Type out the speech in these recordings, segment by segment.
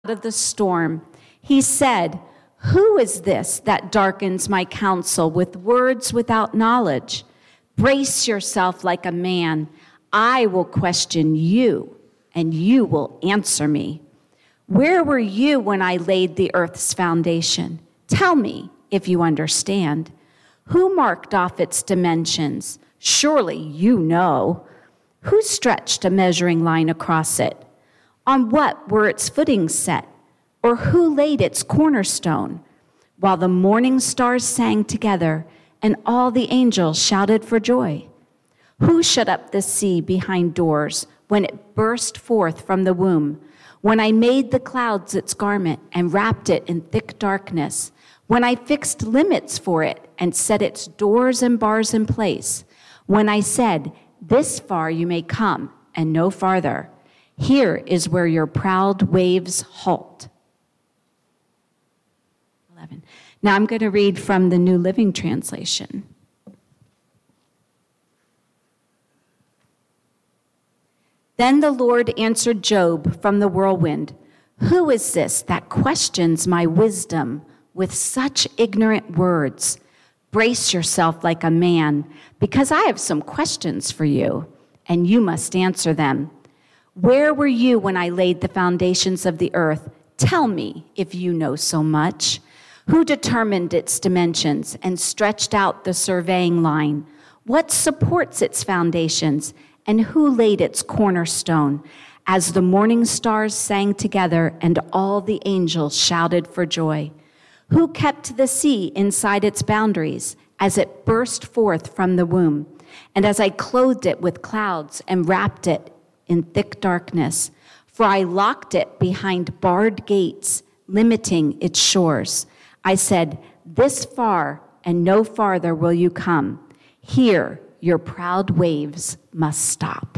of the storm. He said, "Who is this that darkens my counsel with words without knowledge? Brace yourself like a man. I will question you, and you will answer me. Where were you when I laid the earth's foundation? Tell me, if you understand. Who marked off its dimensions? Surely you know. Who stretched a measuring line across it? On what were its footings set? Or who laid its cornerstone? While the morning stars sang together and all the angels shouted for joy. Who shut up the sea behind doors when it burst forth from the womb? When I made the clouds its garment and wrapped it in thick darkness? When I fixed limits for it and set its doors and bars in place? When I said, this far you may come and no farther. Here is where your proud waves halt. 11. Now I'm going to read from the New Living Translation. Then the Lord answered Job from the whirlwind, "Who is this that questions my wisdom with such ignorant words? Brace yourself like a man, because I have some questions for you, and you must answer them. Where were you when I laid the foundations of the earth? Tell me, if you know so much. Who determined its dimensions and stretched out the surveying line? What supports its foundations, and who laid its cornerstone? As the morning stars sang together and all the angels shouted for joy. Who kept the sea inside its boundaries as it burst forth from the womb, and as I clothed it with clouds and wrapped it in thick darkness? For I locked it behind barred gates, limiting its shores. I said, this far and no farther will you come. Here your proud waves must stop."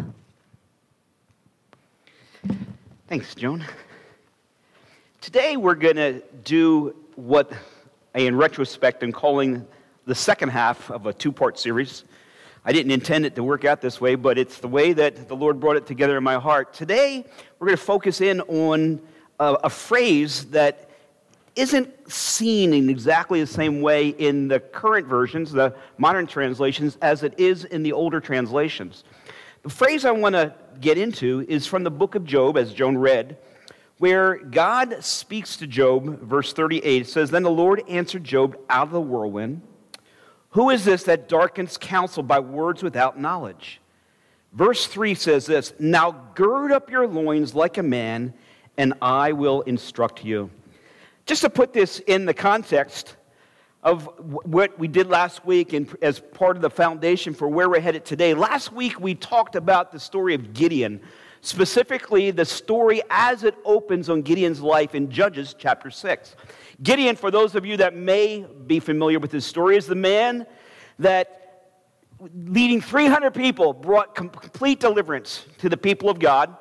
Thanks, Joan. Today we're going to do what in retrospect I'm calling the second half of a two-part series. I didn't intend it to work out this way, but it's the way that the Lord brought it together in my heart. Today we're going to focus in on a phrase that isn't seen in exactly the same way in the current versions, the modern translations, as it is in the older translations. The phrase I want to get into is from the book of Job, as Joan read, where God speaks to Job, verse 38. It says, "Then the Lord answered Job out of the whirlwind, who is this that darkens counsel by words without knowledge?" Verse 3 says this, "Now gird up your loins like a man, and I will instruct you." Just to put this in the context of what we did last week and as part of the foundation for where we're headed today. Last week we talked about the story of Gideon, specifically the story as it opens on Gideon's life in Judges chapter 6. Gideon, for those of you that may be familiar with this story, is the man that, leading 300 people, brought complete deliverance to the people of God.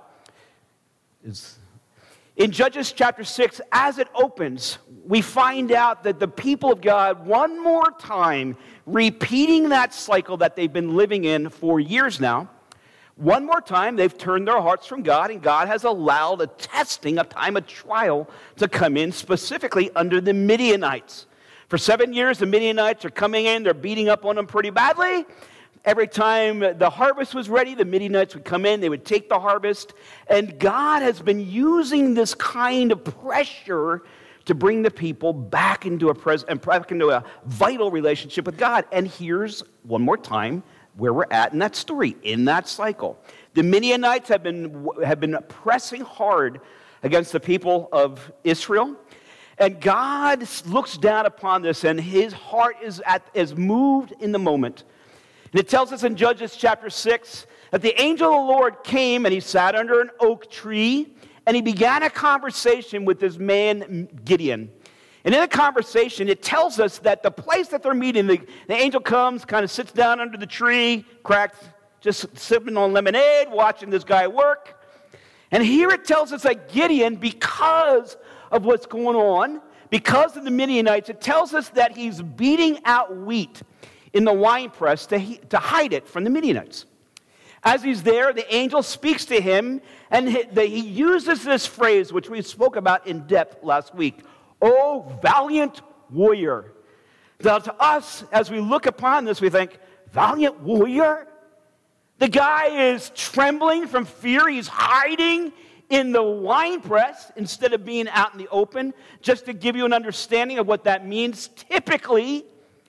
In Judges chapter 6, as it opens, we find out that the people of God, one more time, repeating that cycle that they've been living in for years now, one more time, they've turned their hearts from God, and God has allowed a testing, a time of trial, to come in, specifically under the Midianites. For 7 years, the Midianites are coming in, they're beating up on them pretty badly. Every time the harvest was ready, the Midianites would come in, they would take the harvest, and God has been using this kind of pressure to bring the people back into a vital relationship with God. And here's, one more time, where we're at in that story, in that cycle. The Midianites have been pressing hard against the people of Israel, and God looks down upon this, and his heart is moved in the moment. And it tells us in Judges chapter 6 that the angel of the Lord came and he sat under an oak tree and he began a conversation with this man Gideon. And in the conversation, it tells us that the place that they're meeting, the angel comes, kind of sits down under the tree, just sipping on lemonade, watching this guy work. And here it tells us that Gideon, because of what's going on, because of the Midianites, it tells us that he's beating out wheat in the winepress to hide it from the Midianites. As he's there, the angel speaks to him, and he uses this phrase, which we spoke about in depth last week. "O valiant warrior." Now, to us, as we look upon this, we think, valiant warrior? The guy is trembling from fear. He's hiding in the wine press instead of being out in the open. Just to give you an understanding of what that means, typically,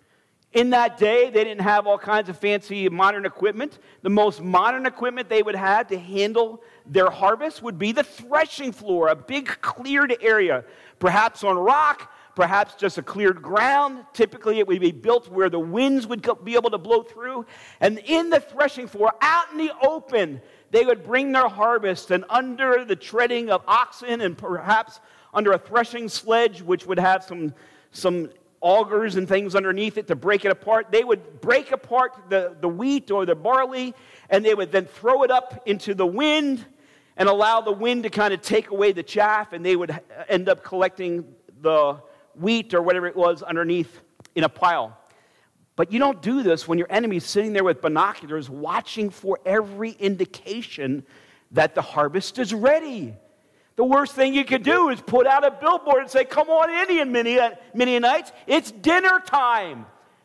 in that day, they didn't have all kinds of fancy modern equipment. The most modern equipment they would have to handle their harvest would be the threshing floor, a big cleared area, perhaps on rock, perhaps just a cleared ground. Typically, it would be built where the winds would be able to blow through. And in the threshing floor, out in the open, they would bring their harvest, and under the treading of oxen and perhaps under a threshing sledge, which would have some augers and things underneath it to break it apart. They would break apart the wheat or the barley, and they would then throw it up into the wind and allow the wind to kind of take away the chaff, and they would end up collecting the wheat or whatever it was underneath in a pile. But you don't do this when your enemy's sitting there with binoculars watching for every indication that the harvest is ready. The worst thing you could do is put out a billboard and say, "Come on in, Midianites, it's dinner time."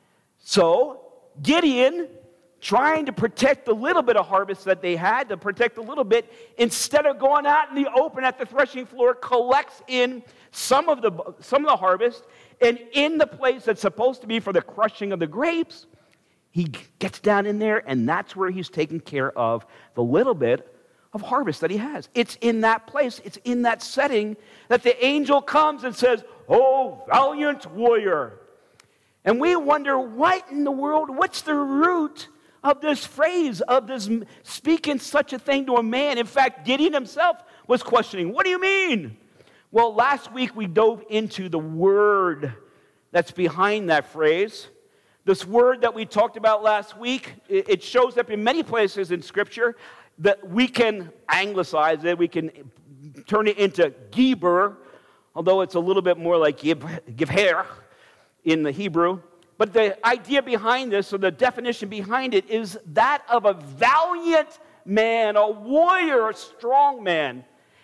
So Gideon, trying to protect the little bit of harvest that they had, to protect a little bit, instead of going out in the open at the threshing floor, collects in some of the harvest, and in the place that's supposed to be for the crushing of the grapes, he gets down in there, and that's where he's taking care of the little bit of harvest that he has. It's in that place, it's in that setting that the angel comes and says, "Oh, valiant warrior." And we wonder, what in the world, what's the root of this phrase, of this speaking such a thing to a man? In fact, Gideon himself was questioning, what do you mean? Well, last week we dove into the word that's behind that phrase. This word that we talked about last week, it shows up in many places in Scripture. That we can anglicize it, we can turn it into Geber, although it's a little bit more like Gibher in the Hebrew. But the idea behind this, or the definition behind it, is that of a valiant man, a warrior, a strong man,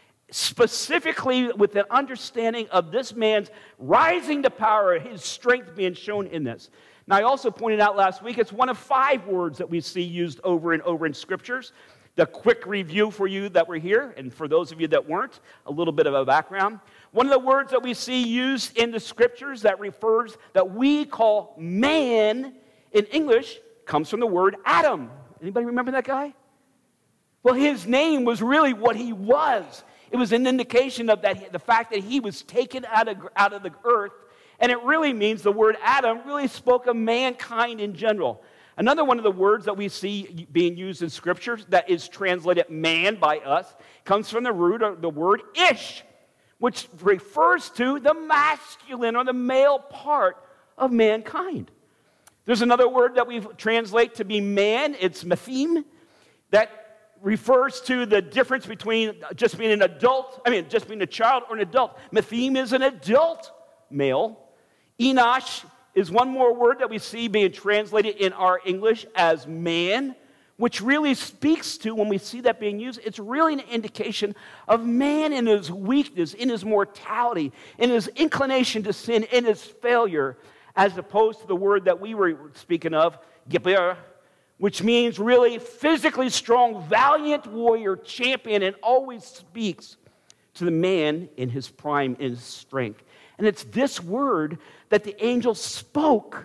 specifically with an understanding of this man's rising to power, his strength being shown in this. Now, I also pointed out last week, it's one of 5 words that we see used over and over in Scriptures. The quick review for you that were here, and for those of you that weren't, a little bit of a background. One of the words that we see used in the Scriptures that we call man in English comes from the word Adam. Anybody remember that guy? Well, his name was really what he was. It was an indication of the fact that he was taken out of the earth, and it really means the word Adam really spoke of mankind in general. Another one of the words that we see being used in Scripture that is translated man by us comes from the root of the word ish, which refers to the masculine or the male part of mankind. There's another word that we translate to be man. It's methim, that refers to the difference between just being just being a child or an adult. Methim is an adult male. Enosh is one more word that we see being translated in our English as man, which really speaks to, when we see that being used, it's really an indication of man in his weakness, in his mortality, in his inclination to sin, in his failure, as opposed to the word that we were speaking of, Geber, which means really physically strong, valiant warrior, champion, and always speaks to the man in his prime, in his strength. And it's this word that the angel spoke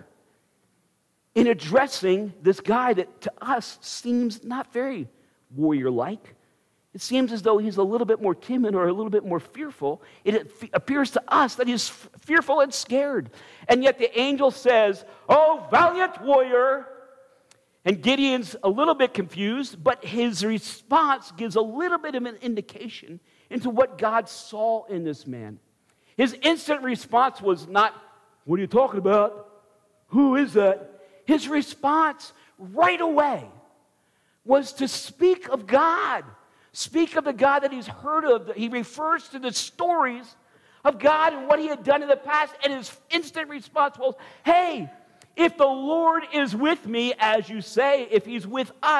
in addressing this guy that to us seems not very warrior-like. It seems as though he's a little bit more timid or a little bit more fearful. It appears to us that he's fearful and scared. And yet the angel says, "Oh, valiant warrior." And Gideon's a little bit confused, but his response gives a little bit of an indication into what God saw in this man. His instant response was not, "What are you talking about? Who is that?" His response right away was to speak of God. Speak of the God that he's heard of. He refers to the stories of God and what he had done in the past. And his instant response was, "Hey, if the Lord is with me, as you say, if he's with us,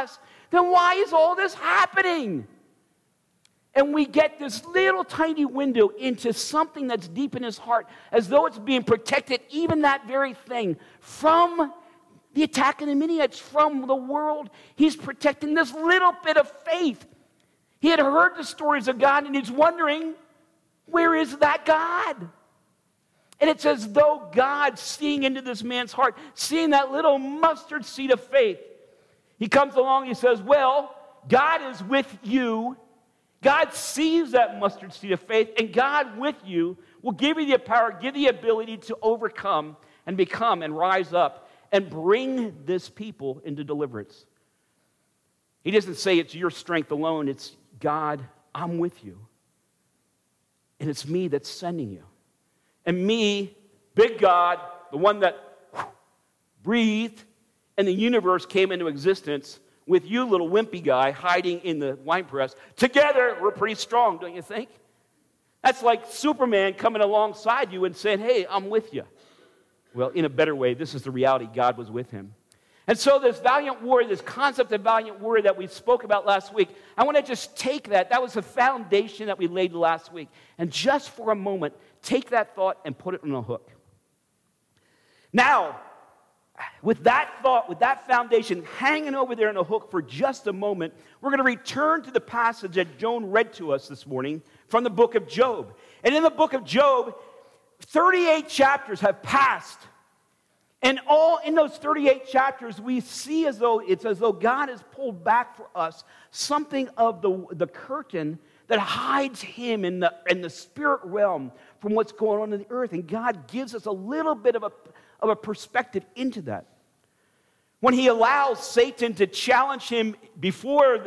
then why is all this happening? And we get this little tiny window into something that's deep in his heart, as though it's being protected, even that very thing, from the attack of the Midianites, from the world. He's protecting this little bit of faith. He had heard the stories of God, and he's wondering, where is that God? And it's as though God, seeing into this man's heart, seeing that little mustard seed of faith, he comes along and he says, well, God is with you. God sees that mustard seed of faith, and God with you will give you the power, give you the ability to overcome and become and rise up and bring this people into deliverance. He doesn't say it's your strength alone. It's God, I'm with you. And it's me that's sending you. And me, big God, the one that breathed and the universe came into existence, with you, little wimpy guy, hiding in the wine press. Together, we're pretty strong, don't you think? That's like Superman coming alongside you and saying, hey, I'm with you. Well, in a better way, this is the reality. God was with him. And so this valiant warrior, this concept of valiant warrior that we spoke about last week, I want to just take that. That was the foundation that we laid last week. And just for a moment, take that thought and put it on a hook. Now, with that thought, with that foundation hanging over there on a hook for just a moment, we're going to return to the passage that Joan read to us this morning from the book of Job. And in the book of Job, 38 chapters have passed. And all in those 38 chapters, we see as though God has pulled back for us something of the curtain that hides him in the spirit realm from what's going on in the earth. And God gives us a little bit of a perspective into that. When he allows Satan to challenge him before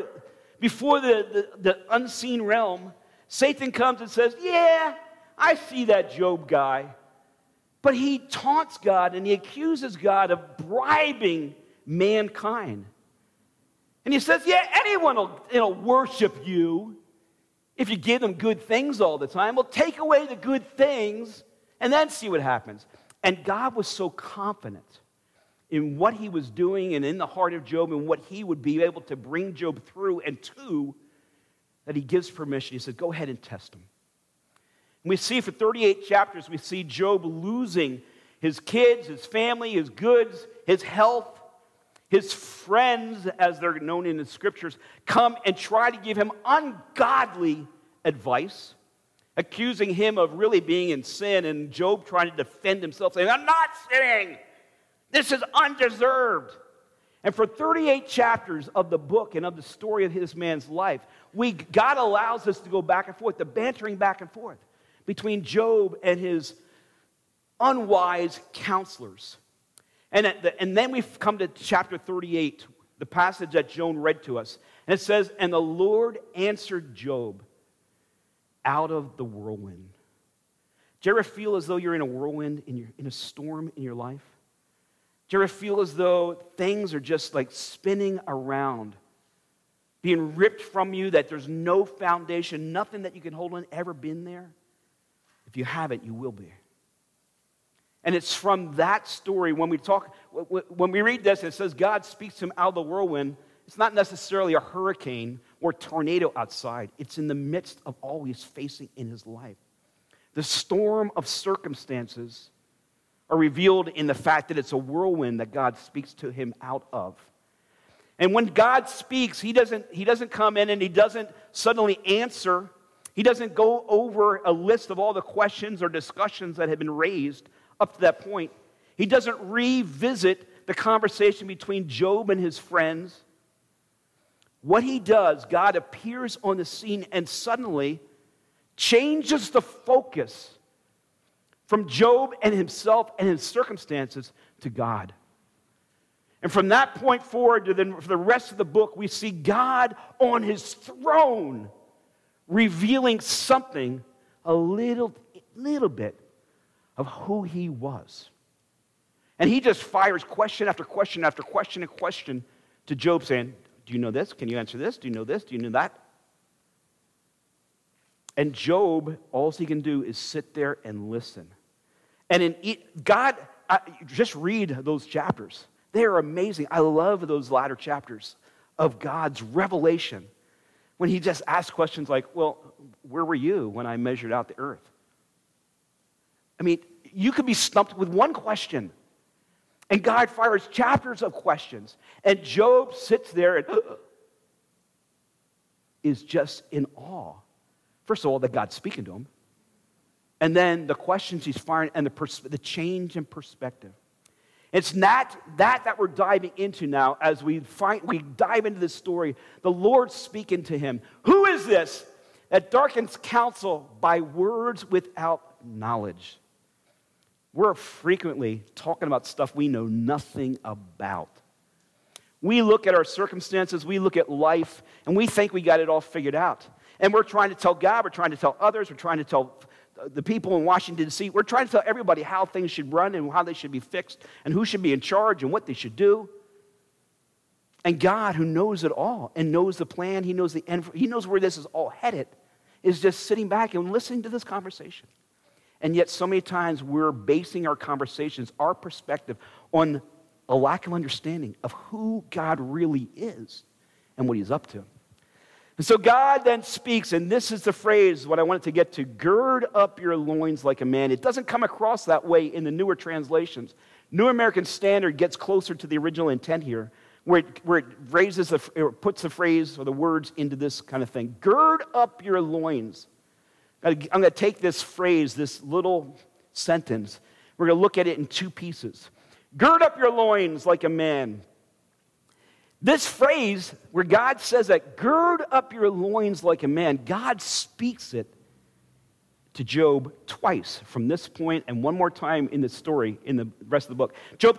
the unseen realm, Satan comes and says, yeah, I see that Job guy. But he taunts God and he accuses God of bribing mankind. And he says, yeah, anyone will worship you if you give them good things all the time. Well, take away the good things and then see what happens. And God was so confident in what he was doing and in the heart of Job and what he would be able to bring Job through and to, that he gives permission. He said, go ahead and test him. And we see for 38 chapters, we see Job losing his kids, his family, his goods, his health. His friends, as they're known in the scriptures, come and try to give him ungodly advice, accusing him of really being in sin, and Job trying to defend himself, saying, I'm not sinning. This is undeserved. And for 38 chapters of the book and of the story of this man's life, God allows us to go back and forth, the bantering back and forth between Job and his unwise counselors. And then we've come to chapter 38, the passage that Joan read to us. And it says, and the Lord answered Job out of the whirlwind. Do you ever feel as though you're in a whirlwind, in a storm in your life? Do you ever feel as though things are just like spinning around, being ripped from you, that there's no foundation, nothing that you can hold on, ever been there? If you haven't, you will be. And it's from that story, when we read this, it says God speaks to him out of the whirlwind. It's not necessarily a hurricane or tornado outside. It's in the midst of all he's facing in his life. The storm of circumstances are revealed in the fact that it's a whirlwind that God speaks to him out of. And when God speaks, he doesn't come in and he doesn't suddenly answer. He doesn't go over a list of all the questions or discussions that have been raised up to that point. He doesn't revisit the conversation between Job and his friends. What he does, God appears on the scene and suddenly changes the focus from Job and himself and his circumstances to God. And from that point forward for the rest of the book, we see God on his throne revealing something, a little bit of who he was. And he just fires question after question after question and question to Job, saying, do you know this? Can you answer this? Do you know this? Do you know that? And Job, all he can do is sit there and listen. And just read those chapters. They are amazing. I love those latter chapters of God's revelation when he just asks questions like, well, where were you when I measured out the earth? I mean, you could be stumped with one question, and God fires chapters of questions, and Job sits there and is just in awe. First of all, that God's speaking to him, and then the questions he's firing and the change in perspective. It's not that we're diving into now as we dive into this story. The Lord speaking to him. Who is this that darkens counsel by words without knowledge? We're frequently talking about stuff we know nothing about. We look at our circumstances, we look at life, and we think we got it all figured out. And we're trying to tell God, we're trying to tell others, we're trying to tell the people in Washington, D.C., we're trying to tell everybody how things should run and how they should be fixed and who should be in charge and what they should do. And God, who knows it all and knows the plan, he knows the end, he knows where this is all headed, is just sitting back and listening to this conversation. And yet so many times we're basing our conversations, our perspective, on a lack of understanding of who God really is and what he's up to. And so God then speaks, and this is the phrase, what I wanted to get to, gird up your loins like a man. It doesn't come across that way in the newer translations. New American Standard gets closer to the original intent here, where it puts the phrase or the words into this kind of thing. Gird up your loins. I'm going to take this phrase, this little sentence. We're going to look at it in two pieces. Gird up your loins like a man. This phrase where God says that, gird up your loins like a man, God speaks it to Job twice from this point and one more time in the story in the rest of the book. Job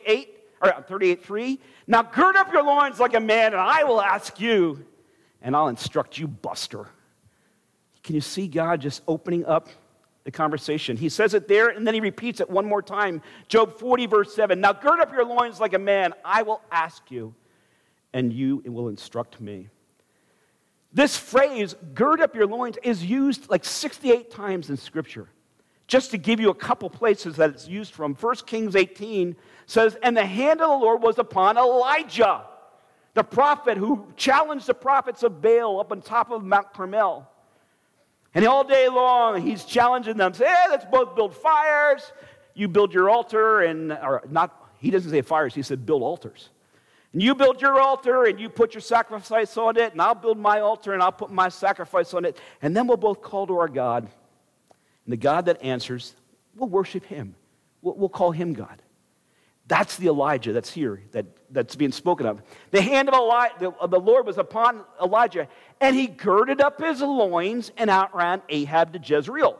38:3. Now gird up your loins like a man, and I will ask you, and I'll instruct you, buster. Can you see God just opening up the conversation? He says it there, and then he repeats it one more time. Job 40, verse 7. Now gird up your loins like a man, I will ask you, and you will instruct me. This phrase, gird up your loins, is used like 68 times in Scripture. Just to give you a couple places that it's used from, 1 Kings 18 says, and the hand of the Lord was upon Elijah, the prophet who challenged the prophets of Baal up on top of Mount Carmel. And all day long, he's challenging them, say, hey, let's both build fires. You build your altar, he doesn't say fires, he said build altars. And you build your altar, and you put your sacrifice on it, and I'll build my altar, and I'll put my sacrifice on it, and then we'll both call to our God. And the God that answers, we'll worship him. We'll call him God. That's the Elijah that's here, that's being spoken of. The hand of the Lord was upon Elijah, and he girded up his loins and outran Ahab to Jezreel.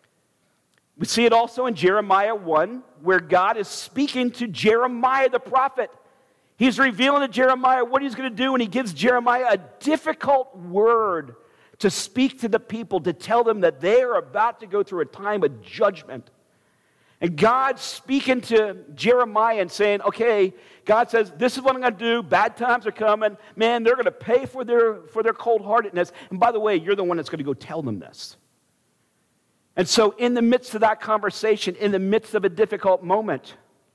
We see it also in Jeremiah 1, where God is speaking to Jeremiah the prophet. He's revealing to Jeremiah what he's going to do, and he gives Jeremiah a difficult word to speak to the people, to tell them that they are about to go through a time of judgment. And God's speaking to Jeremiah and saying, okay, God says, this is what I'm going to do. Bad times are coming. Man, they're going to pay for their cold-heartedness. And by the way, you're the one that's going to go tell them this. And so in the midst of that conversation, in the midst of a difficult moment,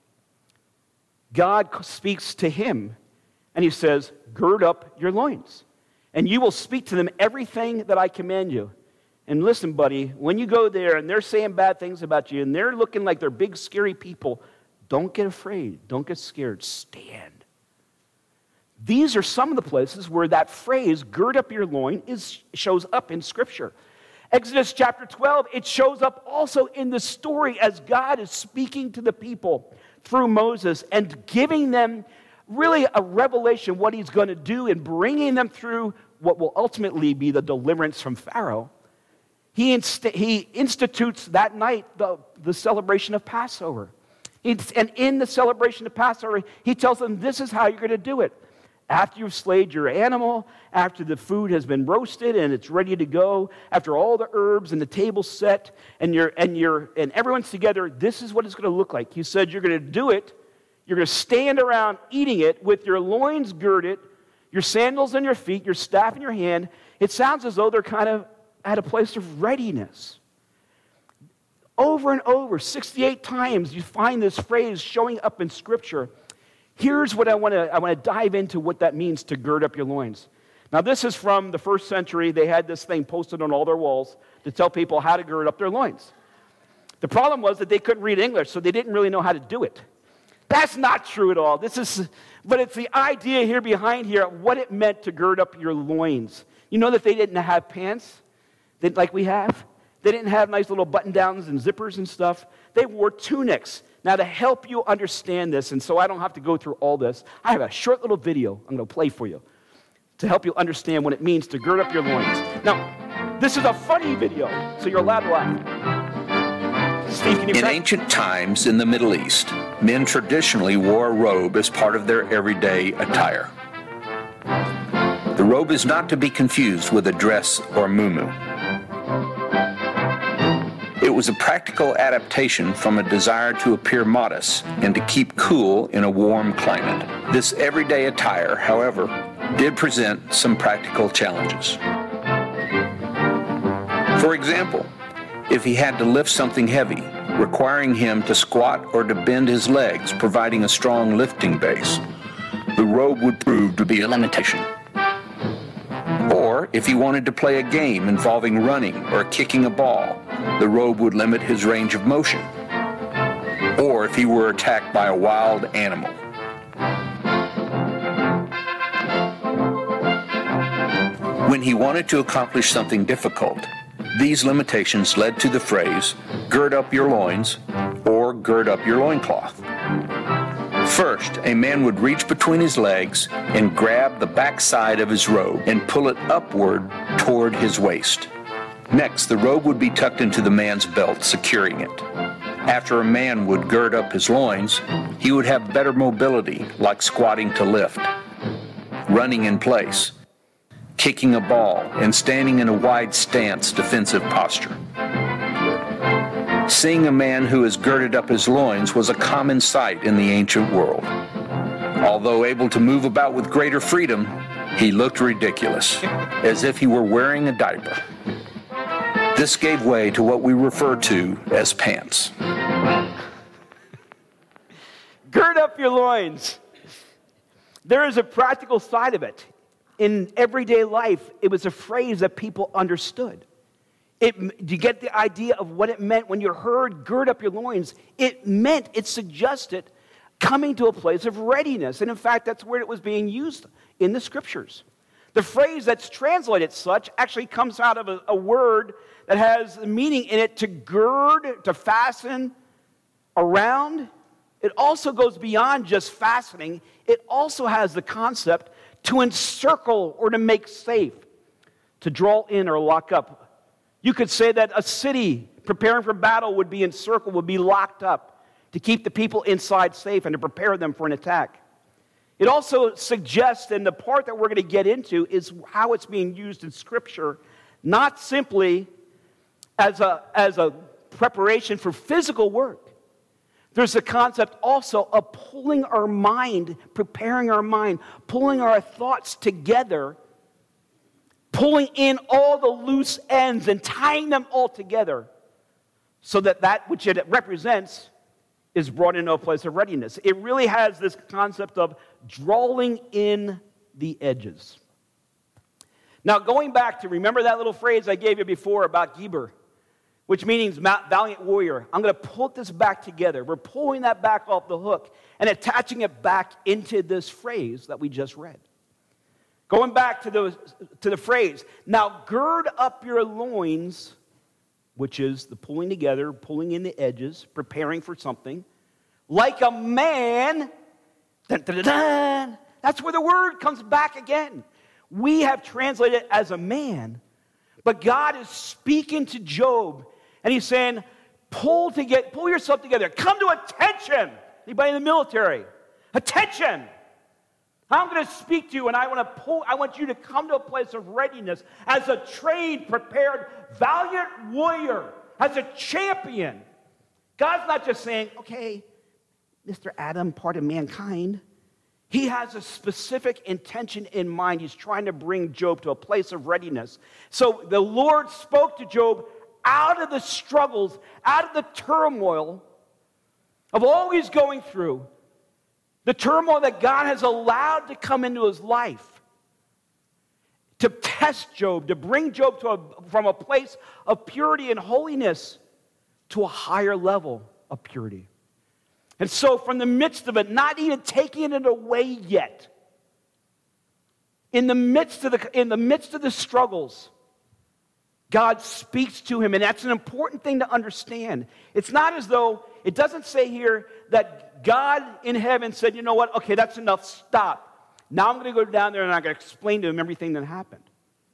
God speaks to him, and he says, gird up your loins, and you will speak to them everything that I command you. And listen, buddy, when you go there and they're saying bad things about you, and they're looking like they're big, scary people, don't get afraid. Don't get scared. Stand. These are some of the places where that phrase, gird up your loin, shows up in Scripture. Exodus chapter 12, it shows up also in the story as God is speaking to the people through Moses and giving them really a revelation what he's going to do and bringing them through what will ultimately be the deliverance from Pharaoh. He institutes that night the celebration of Passover. And in the celebration of Passover, he tells them this is how you're going to do it. After you've slayed your animal, after the food has been roasted and it's ready to go, after all the herbs and the table's set and everyone's together, this is what it's going to look like. He said you're going to do it. You're going to stand around eating it with your loins girded, your sandals on your feet, your staff in your hand. It sounds as though they're kind of at a place of readiness. Over and over, 68 times, you find this phrase showing up in Scripture. Here's what I want to dive into what that means to gird up your loins. Now, this is from the first century. They had this thing posted on all their walls to tell people how to gird up their loins. The problem was that they couldn't read English, so they didn't really know how to do it. That's not true at all. But it's the idea here behind here, what it meant to gird up your loins. You know that they didn't have pants like we have? They didn't have nice little button-downs and zippers and stuff. They wore tunics. Now, to help you understand this, and so I don't have to go through all this, I have a short little video I'm going to play for you to help you understand what it means to gird up your loins. Now, this is a funny video, so you're allowed to laugh. Steve, can you In ancient times in the Middle East, men traditionally wore a robe as part of their everyday attire. The robe is not to be confused with a dress or muumuu. It was a practical adaptation from a desire to appear modest and to keep cool in a warm climate. This everyday attire, however, did present some practical challenges. For example, if he had to lift something heavy, requiring him to squat or to bend his legs, providing a strong lifting base, the robe would prove to be a limitation. Or if he wanted to play a game involving running or kicking a ball, the robe would limit his range of motion. Or if he were attacked by a wild animal. When he wanted to accomplish something difficult, these limitations led to the phrase, gird up your loins, or gird up your loincloth. First, a man would reach between his legs and grab the backside of his robe and pull it upward toward his waist. Next, the robe would be tucked into the man's belt, securing it. After a man would gird up his loins, he would have better mobility, like squatting to lift, running in place, kicking a ball, and standing in a wide stance defensive posture. Seeing a man who has girded up his loins was a common sight in the ancient world. Although able to move about with greater freedom, he looked ridiculous, as if he were wearing a diaper. This gave way to what we refer to as pants. Gird up your loins. There is a practical side of it. In everyday life, it was a phrase that people understood. Do you get the idea of what it meant when you heard gird up your loins? It suggested coming to a place of readiness. And in fact, that's where it was being used in the scriptures. The phrase that's translated such actually comes out of a word that has the meaning in it to gird, to fasten around. It also goes beyond just fastening. It also has the concept to encircle or to make safe, to draw in or lock up. You could say that a city preparing for battle would be encircled, would be locked up to keep the people inside safe and to prepare them for an attack. It also suggests, and the part that we're going to get into is how it's being used in Scripture, not simply as a preparation for physical work. There's a concept also of pulling our mind, preparing our mind, pulling our thoughts together, pulling in all the loose ends and tying them all together so that which it represents is brought into a place of readiness. It really has this concept of drawing in the edges. Now, going back to, remember that little phrase I gave you before about Geber, which means valiant warrior. I'm going to pull this back together. We're pulling that back off the hook and attaching it back into this phrase that we just read. Going back to the phrase, now gird up your loins, which is the pulling together, pulling in the edges, preparing for something, like a man. Dun, dun, dun, dun. That's where the word comes back again. We have translated it as a man, but God is speaking to Job, and he's saying, pull yourself together. Come to attention. Anybody in the military? Attention. I'm going to speak to you, and I want you to come to a place of readiness as a trained, prepared, valiant warrior, as a champion. God's not just saying, okay, Mr. Adam, part of mankind. He has a specific intention in mind. He's trying to bring Job to a place of readiness. So the Lord spoke to Job out of the struggles, out of the turmoil of all he's going through. The turmoil that God has allowed to come into his life to test Job, to bring Job from a place of purity and holiness to a higher level of purity. And so from the midst of it, not even taking it away yet, in the midst of the struggles, God speaks to him, and that's an important thing to understand. It's not as though, it doesn't say here that God in heaven said, you know what, okay, that's enough, stop. Now I'm going to go down there and I'm going to explain to him everything that happened.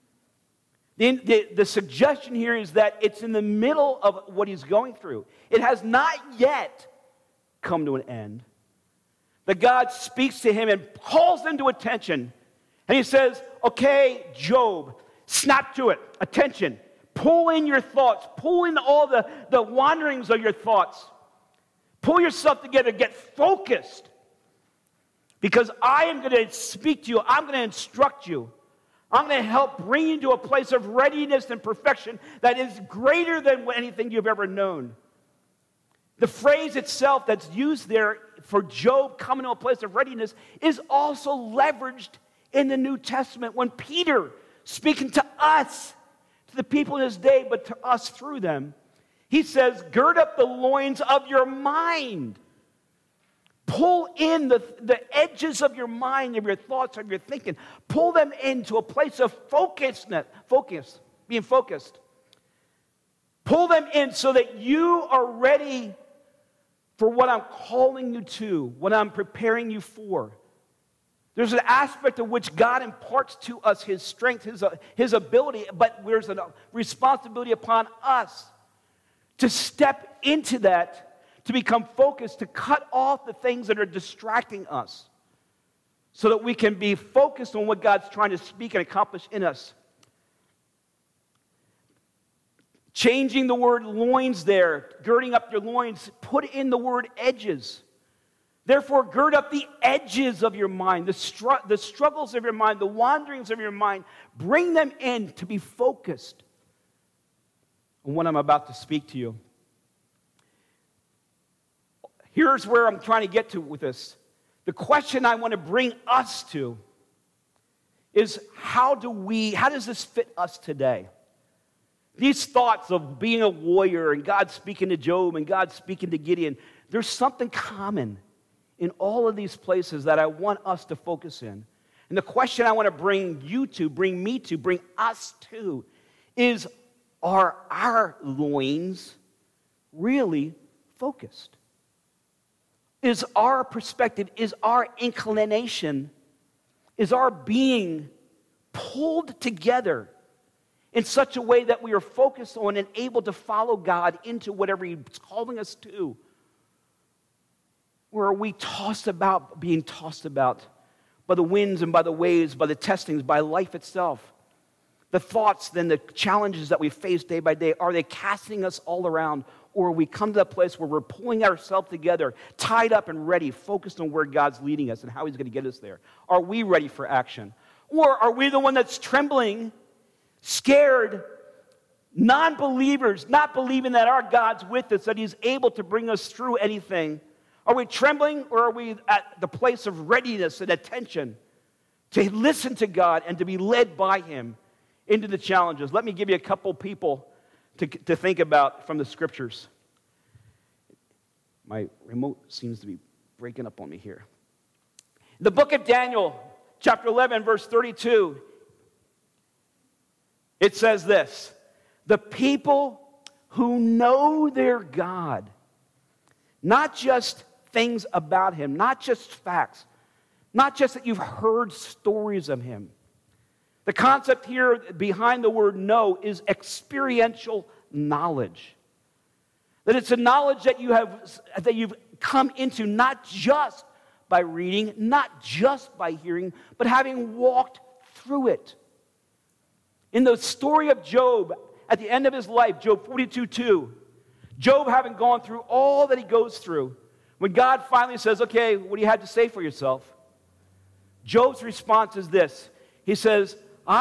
The suggestion here is that it's in the middle of what he's going through. It has not yet come to an end. That God speaks to him and calls him to attention. And he says, okay, Job, snap to it, attention. Pull in your thoughts. Pull in all the wanderings of your thoughts. Pull yourself together. Get focused. Because I am going to speak to you. I'm going to instruct you. I'm going to help bring you to a place of readiness and perfection that is greater than anything you've ever known. The phrase itself that's used there for Job coming to a place of readiness is also leveraged in the New Testament when Peter, speaking to us, to the people in his day, but to us through them, he says, gird up the loins of your mind. Pull in the edges of your mind, of your thoughts, of your thinking. Pull them into a place of being focused. Pull them in so that you are ready for what I'm calling you to, what I'm preparing you for. There's an aspect of which God imparts to us his strength, his ability, but there's a responsibility upon us to step into that, to become focused, to cut off the things that are distracting us so that we can be focused on what God's trying to speak and accomplish in us. Changing the word loins there, girding up your loins, put in the word edges. Therefore, gird up the edges of your mind, the struggles of your mind, the wanderings of your mind. Bring them in to be focused on what I'm about to speak to you. Here's where I'm trying to get to with this. The question I want to bring us to is how does this fit us today? These thoughts of being a warrior and God speaking to Job and God speaking to Gideon, there's something common in all of these places that I want us to focus in. And the question I want to bring you to, bring me to, bring us to is, are our loins really focused? Is our perspective, is our inclination, is our being pulled together in such a way that we are focused on and able to follow God into whatever he's calling us to? Or are we being tossed about by the winds and by the waves, by the testings, by life itself? The thoughts, then the challenges that we face day by day, are they casting us all around? Or we come to that place where we're pulling ourselves together, tied up and ready, focused on where God's leading us and how he's going to get us there? Are we ready for action? Or are we the one that's trembling, scared, non-believers, not believing that our God's with us, that he's able to bring us through anything? Are we trembling, or are we at the place of readiness and attention to listen to God and to be led by him into the challenges? Let me give you a couple people to think about from the scriptures. My remote seems to be breaking up on me here. The book of Daniel, chapter 11, verse 32, it says this: the people who know their God, not just things about him, not just facts, not just that you've heard stories of him. The concept here behind the word know is experiential knowledge. That it's a knowledge that you've come into not just by reading, not just by hearing, but having walked through it. In the story of Job, at the end of his life, Job 42:2, Job having gone through all that he goes through, when God finally says, okay, what do you have to say for yourself? Job's response is this. He says,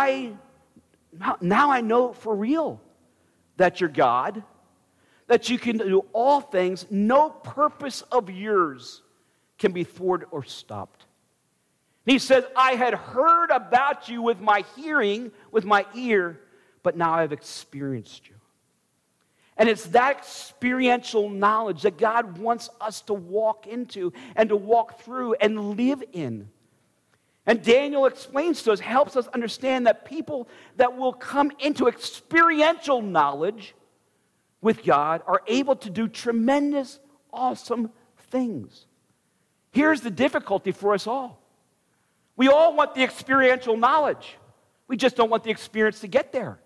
now I know for real that you're God, that you can do all things. No purpose of yours can be thwarted or stopped. And he says, I had heard about you with my hearing, with my ear, but now I've experienced you. And it's that experiential knowledge that God wants us to walk into and to walk through and live in. And Daniel explains to us, helps us understand that people that will come into experiential knowledge with God are able to do tremendous, awesome things. Here's the difficulty for us all. We all want the experiential knowledge. We just don't want the experience to get there.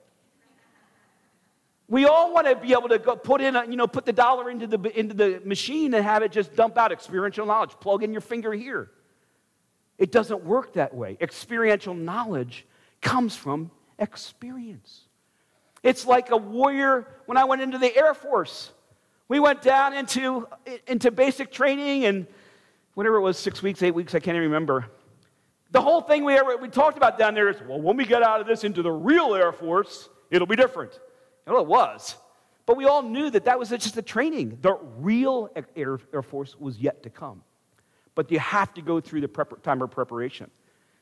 We all want to be able to go put the dollar into the machine and have it just dump out experiential knowledge. Plug in your finger here. It doesn't work that way. Experiential knowledge comes from experience. It's like a warrior. When I went into the Air Force, we went down into basic training, and whatever it was, 6 weeks, 8 weeks, I can't even remember. The whole thing we talked about down there is, well, when we get out of this into the real Air Force, it'll be different. Well, it was. But we all knew that was just a training. The real Air Force was yet to come. But you have to go through the time of preparation.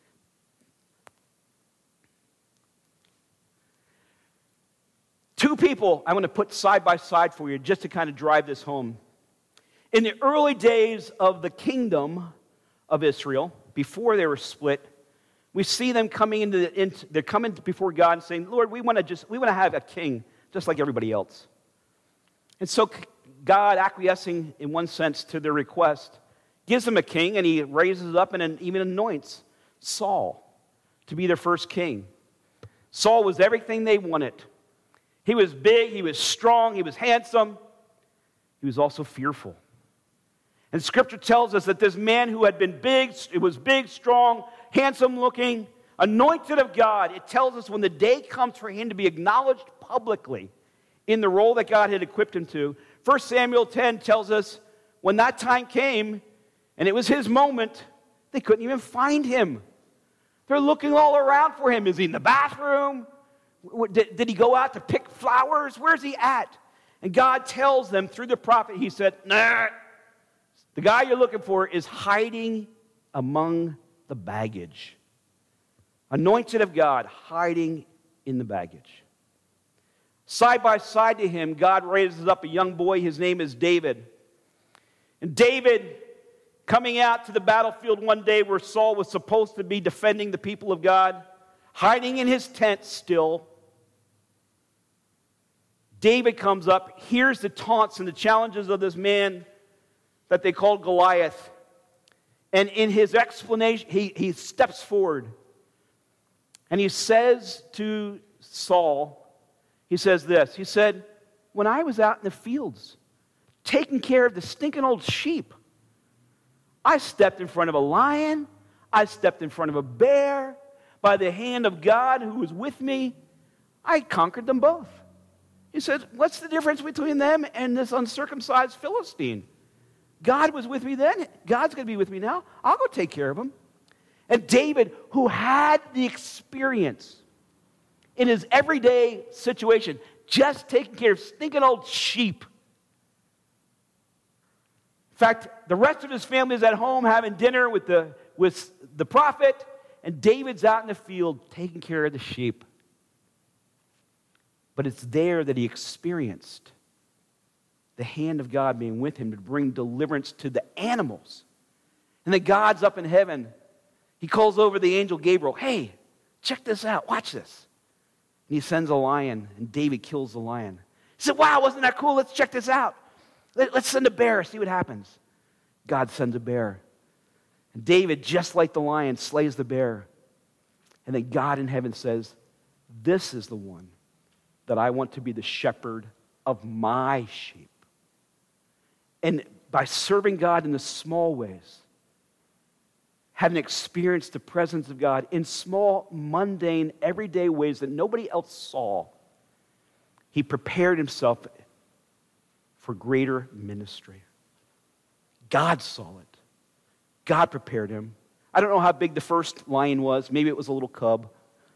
Two people I want to put side by side for you just to kind of drive this home. In the early days of the kingdom of Israel, before they were split, we see them coming they're coming before God and saying, Lord, we want to have a king just like everybody else. And so God, acquiescing in one sense to their request, gives them a king, and he raises up and even anoints Saul to be their first king. Saul was everything they wanted. He was big, he was strong, he was handsome. He was also fearful. And Scripture tells us that this man who had been big, strong, handsome looking, anointed of God, it tells us when the day comes for him to be acknowledged publicly in the role that God had equipped him to. 1 Samuel 10 tells us when that time came, and it was his moment, they couldn't even find him. They're looking all around for him. Is he in the bathroom? Did he go out to pick flowers? Where's he at? And God tells them through the prophet, he said, nah, the guy you're looking for is hiding among the baggage. Anointed of God, hiding in the baggage. Side by side to him, God raises up a young boy. His name is David. And David, coming out to the battlefield one day where Saul was supposed to be defending the people of God, hiding in his tent still, David comes up, hears the taunts and the challenges of this man that they called Goliath. And in his explanation, he steps forward. And he says to Saul, he says this, he said, when I was out in the fields taking care of the stinking old sheep, I stepped in front of a lion, I stepped in front of a bear. By the hand of God who was with me, I conquered them both. He said, what's the difference between them and this uncircumcised Philistine? God was with me then. God's going to be with me now. I'll go take care of him. And David, who had the experience in his everyday situation, just taking care of stinking old sheep. In fact, the rest of his family is at home having dinner with the prophet, and David's out in the field taking care of the sheep. But it's there that he experienced the hand of God being with him to bring deliverance to the animals. And then God's up in heaven. He calls over the angel Gabriel. Hey, check this out. Watch this. And he sends a lion, and David kills the lion. He said, wow, wasn't that cool? Let's check this out. Let's send a bear, see what happens. God sends a bear. And David, just like the lion, slays the bear. And then God in heaven says, this is the one that I want to be the shepherd of my sheep. And by serving God in the small ways, having experienced the presence of God in small, mundane, everyday ways that nobody else saw, he prepared himself for greater ministry. God saw it. God prepared him. I don't know how big the first lion was. Maybe it was a little cub.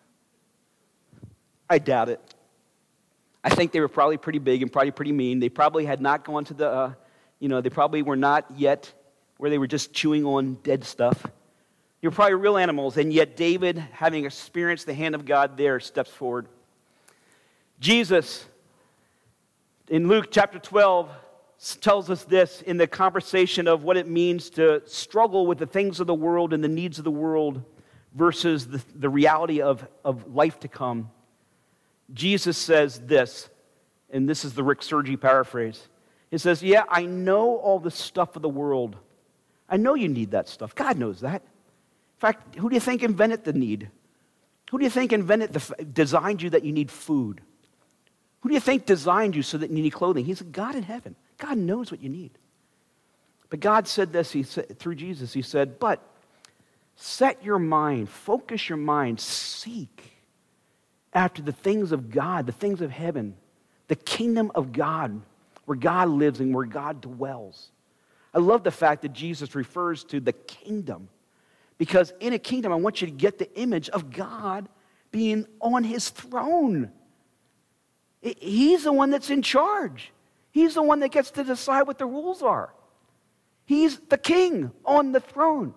I doubt it. I think they were probably pretty big and probably pretty mean. They probably had not gone to the, they probably were not yet where they were just chewing on dead stuff. They were probably real animals, and yet David, having experienced the hand of God there, steps forward. Jesus, in Luke chapter 12, tells us this in the conversation of what it means to struggle with the things of the world and the needs of the world versus the reality of life to come. Jesus says this, and this is the Rick Sergi paraphrase. He says, yeah, I know all the stuff of the world. I know you need that stuff. God knows that. In fact, who do you think invented the need? Who do you think designed you that you need food? Who do you think designed you so that you need clothing? He's a God in heaven. God knows what you need. But God said this, through Jesus, he said, but set your mind, focus your mind, seek after the things of God, the things of heaven, the kingdom of God, where God lives and where God dwells. I love the fact that Jesus refers to the kingdom, because in a kingdom, I want you to get the image of God being on his throne. He's the one that's in charge. He's the one that gets to decide what the rules are. He's the king on the throne.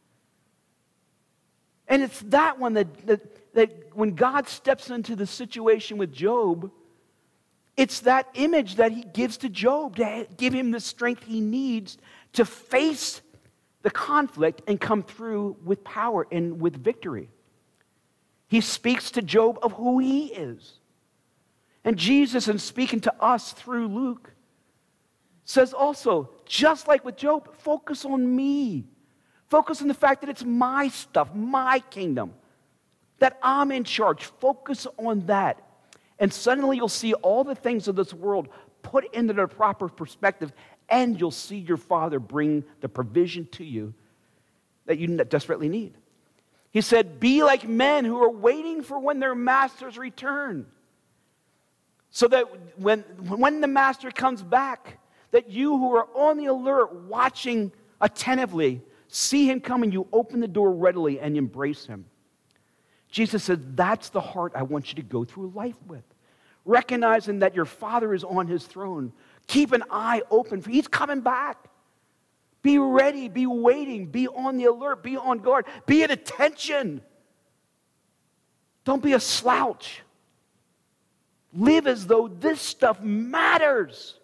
And it's that one that when God steps into the situation with Job, it's that image that he gives to Job to give him the strength he needs to face the conflict and come through with power and with victory. He speaks to Job of who he is. And Jesus, in speaking to us through Luke, says also, just like with Job, focus on me. Focus on the fact that it's my stuff, my kingdom, that I'm in charge. Focus on that. And suddenly you'll see all the things of this world put into their proper perspective, and you'll see your Father bring the provision to you that you desperately need. He said, be like men who are waiting for when their masters return, so that when the master comes back, that you who are on the alert, watching attentively, see him coming, you open the door readily and embrace him. Jesus said, that's the heart I want you to go through life with. Recognizing that your Father is on his throne. Keep an eye open, for he's coming back. Be ready, be waiting, be on the alert, be on guard, be at attention. Don't be a slouch. Live as though this stuff matters.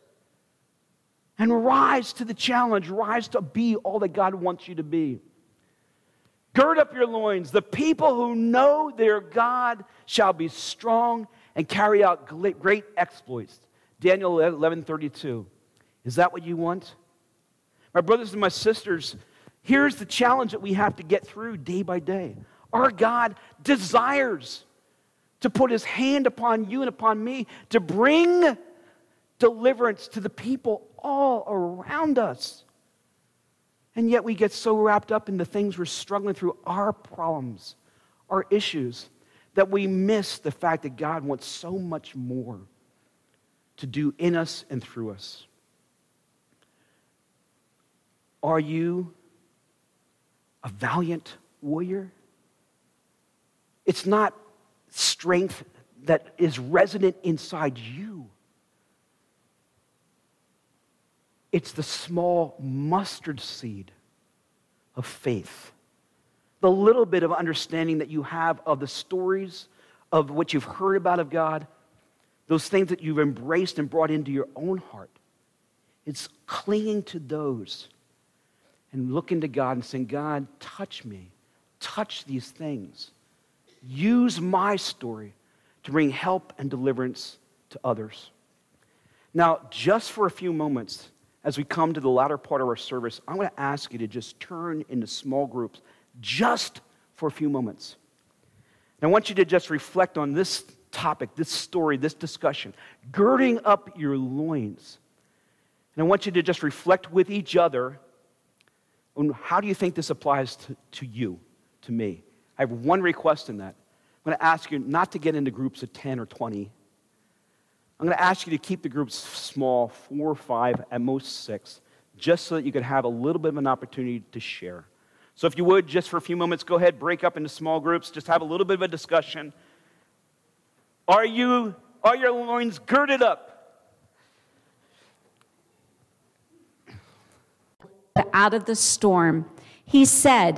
And rise to the challenge. Rise to be all that God wants you to be. Gird up your loins. The people who know their God shall be strong and carry out great exploits. Daniel 11:32. Is that what you want? My brothers and my sisters, here's the challenge that we have to get through day by day. Our God desires to put his hand upon you and upon me to bring deliverance to the people all around us. And yet we get so wrapped up in the things we're struggling through, our problems, our issues, that we miss the fact that God wants so much more to do in us and through us. Are you a valiant warrior? It's not strength that is resident inside you. It's the small mustard seed of faith. The little bit of understanding that you have of the stories of what you've heard about of God, those things that you've embraced and brought into your own heart. It's clinging to those and looking to God and saying, God, touch me. Touch these things. Use my story to bring help and deliverance to others. Now, just for a few moments, as we come to the latter part of our service, I'm going to ask you to just turn into small groups just for a few moments. And I want you to just reflect on this topic, this story, this discussion, girding up your loins. And I want you to just reflect with each other on how do you think this applies to you, to me. I have one request in that. I'm going to ask you not to get into groups of 10 or 20. I'm going to ask you to keep the groups small, 4 or 5, at most 6, just so that you can have a little bit of an opportunity to share. So if you would, just for a few moments, go ahead, break up into small groups, just have a little bit of a discussion. Are your loins girded up? out of the storm. He said,